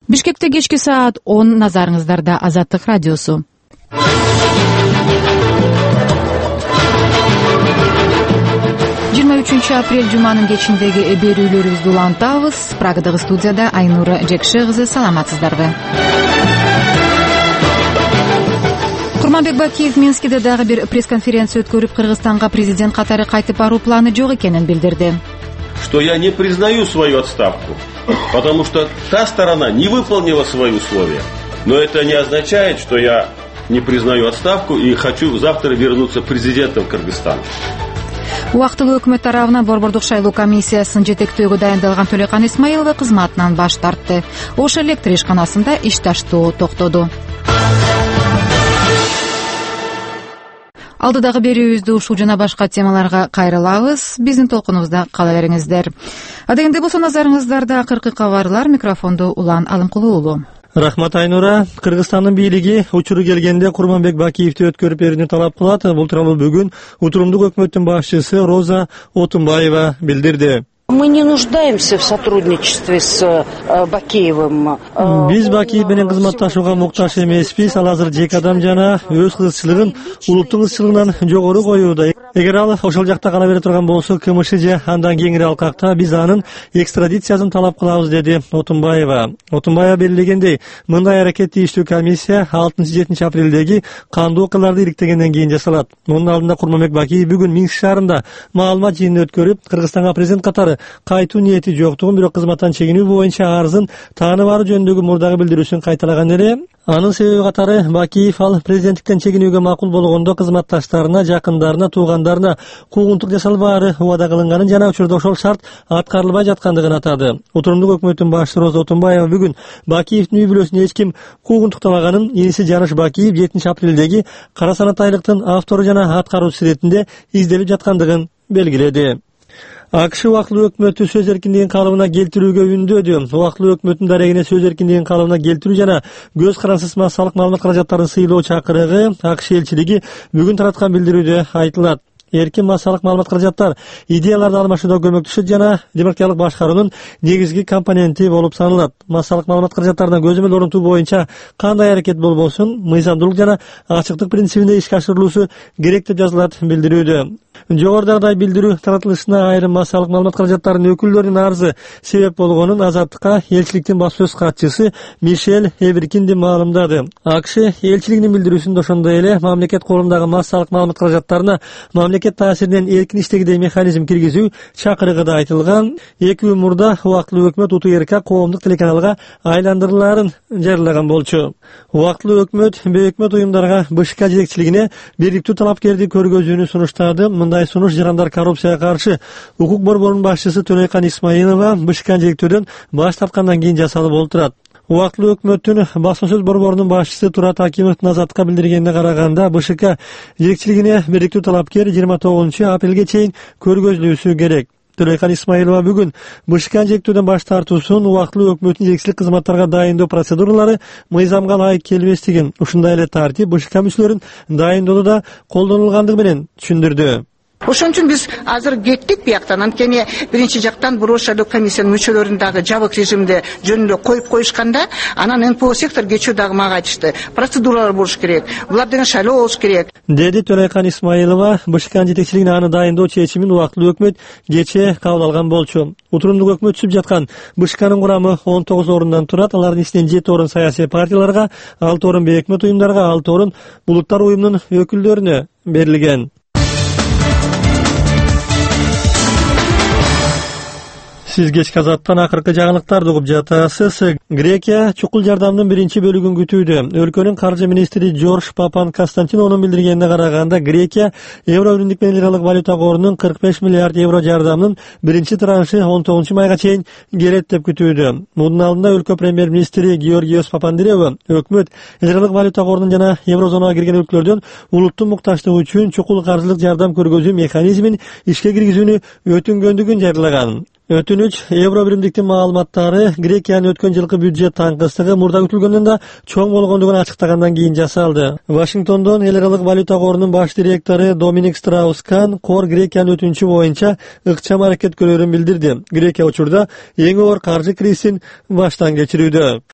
Бишкекте кечки саат 10 назарыңыздарда Азаттык радиосу. 23 апрель жуманын кечиндеги берүүлөрүбүздү улантабыз. Прагадагы студияда Айнура Жекше кызы, саламатсыздарбы? Курманбек Бакиев Минскиде дагы бир пресс-конференция өткөрүп, Кыргызстанга президент катары кайтып баруу планы жок экенин билдирди. Что я не признаю свою отставку, потому что та сторона не выполнила свои условия. Но это не означает, что я не признаю отставку и хочу завтра вернуться президентом Кыргызстана. Убактылуу өкмөт тарабынан Борбордук шайлоо комиссиясынын жетектөөгө дайындалган Төлөйкан Исмаилова кызматынан баш тартты. Ош электр ишканасында иш таштоо токтоду. Алдыдагы берүүбүздү ушул жана башка темаларга кайрылабыз. Биздин толкунубузда кала бериңиздер. Адегенде болсо назарыңыздарда акыркы кабарлар. Микрофонду Улан Алымкулуу уулу. Рахмат, Айнура. Кыргызстандын бийлиги учуру келгенде Курманбек Бакиевди өткөрүп берүүнү талап кылат. Бул тууралуу бүгүн Утурумдук өкмөттүн башчысы Роза Отунбаева билдирди. Мы не нуждаемся в сотрудничестве с Бакиевым. Биз Бакиев менен кызматташууга муктаж эмеспиз. Ал азыр жеке адам жана өз кызчылыгын улуттун кызчылыгынан жогору коюуда. Эгер ал ошол жакта кала бере турган болсо, КМШ же андан кеңири алкакта биз анын экстрадициясын талап кылабыз, деди Отунбаева. Отунбаева белгилегендей, мындай аракет тийиштүү комиссия 6-7 апрелдеги кандуу окуяларды иликтегенден кийин жасалат. Мунун алдында Курманбек Бакиев бүгүн Минск шаарында маалымат жыйынын өткөрүп, Кыргызстанга президент катары кайтуу ниети жоктугун, бирок кызматтан чегинүү боюнча арызын таанып алуу жөнүндөгү мурдагы билдирүүсүн кайталаган эле. Анын себеби катары Бакиев ал президенттиктен чегинүүгө макул болгондо кызматташтарына, жакындарына, туугандарына куугунтук жасалбаары убада кылынганын жана учурда ошол шарт аткарылбай жаткандыгын атады. Утурумдук өкмөттүн башчысы Роза Отунбаева бүгүн Бакиевдин үй бүлөсүнө эч ким куугунтуктабаганын, иниси Жаныш Бакиев 7 апрелдеги кара санатайлыктын автору жана аткаруучусу иретинде изделип жаткандыгын белгиледи. АКШ убактылуу өкмөтү сөз эркиндигин калыбына келтирүүгө үндөдү. Убактылуу өкмөттүн дарегине сөз эркиндигин калыбына келтирүү жана көз карансыз массалык маалымат каражаттарын сыйлоо чакырыгы АКШ элчилиги бүгүн тараткан билдирүүдө айтылат. Эркин массалык маалымат каражаттар идеяларды алмашууда көмөктөшөт жана демократиялык башкаруунун негизги компоненти болуп саналат. Массалык маалымат каражаттарына көзөмөл орнотуу боюнча кандай аракет болбосун, мыйзамдуулук жана ачыктык принцибинде ишке ашырылуусу керек деп жазылат билдирүүдө. Жогорудагыдай билдирүү таратылышына айрым массалык маалымат каражаттарынын өкүлдөрүнүн арызы себеп болгонун Азаттыкка элчиликтин баспасөз катчысы Мишель Эберкинди маалымдады. АКШ элчилигинин билдирүүсүндө ошондой эле мамлекет колундагы массалык маалымат каражаттарына мамлекет таасиринен эркин иштегидей механизм киргизүү чакырыгы да айтылган. 2 күн мурда убактылуу өкмөт УТРК коомдук телеканалга айландырылаарын жарыялаган болчу. Убактылуу өкмөт бейөкмөт уюмдарга БШК жетекчилигине бириктүү талапкерди көргөзүүнү сунуштады. Мындай сунуш Жарандар коррупцияга каршы укук борборунун башчысы Төлөйкан Исмаилова БШК директордон баш тарткандан кийин жасалып олтурат. Убактылуу өкмөттүн баспасөз борборунун башчысы Турат Акимовдун Азаттыкка билдиргенине караганда, БШК жетекчилигине бириктүү талапкер 29 апрелге чейин көргөзүлүүсү керек. Төлөйкан Исмаилова бүгүн БШК жетектөөдөн баш тартуусун убактылуу өкмөттүн жетекчилик кызматтарга дайындоо процедуралары мыйзамга ылайык келбестигин, ушундай эле тартип БШК мүчөлөрүн дайындоодо колдонулгандыгы менен түшүндүрдү. Ошон үчүн биз азыр кеттик бияктан. Анткени биринчи жактан Борбор шайлоо комиссиянын мүчөлөрүн дагы жабык режимде жөнүндө коюп коюшканда, анан НПО сектор кечүү дагы мага айтышты. Процедуралар болуш керек. Булар деген шайлоо болуш керек, деди Төлөйкан Исмаилова. БШК жетекчилигине аны дайындоо чечимин убактылуу өкмөт кечээ кабыл алган болчу. Утурумдук өкмөт түзүп жаткан БШКнын курамы 19 орундан турат. Алардын ичинен 7 орун саясий партияларга, 6 орун бейөкмөт уюмдарга, 6 орун булуттар уюмунун өкүлдөрүнө берилген. Сиз кечки Азаттан акыркы жаңылыктарды угуп жатасыз. Грекия чукул жардамдын биринчи бөлүгүн күтүүдө. Өлкөнүн каржы министри Жорж Папан Константинонун билдиргенине караганда, Грекия Евро биримдик менен лиралык валюта корунун 45 миллиард евро жардамынын биринчи траншы 19 майга чейин келет деп күтүүдө. Мунун алдында өлкө премьер-министри Георгиос Папандреou өкмөт лиралык валюта корунун жана еврозонага кирген өлкөлөрдөн улуттун муктаждыгы үчүн чукул каржылык жардам көргөзүү механизмин ишке киргизүүнү өтүнгөндүгүн жарыялаган. Өтүнүч Евро биримдиктин маалыматтары Грекиянын өткөн жылкы бюджет таңкыстыгы мурда күтүлгөндөн да чоң болгондугун ачыктагандан кийин жасалды. Вашингтондон эл аралык валюта корунун баш директору Доминик Страус-Кан кор Грекиянын өтүнүчү боюнча ыкчам аракет көрөрүн билдирди. Грекия учурда эң оор каржы кризисин баштан кечирүүдө.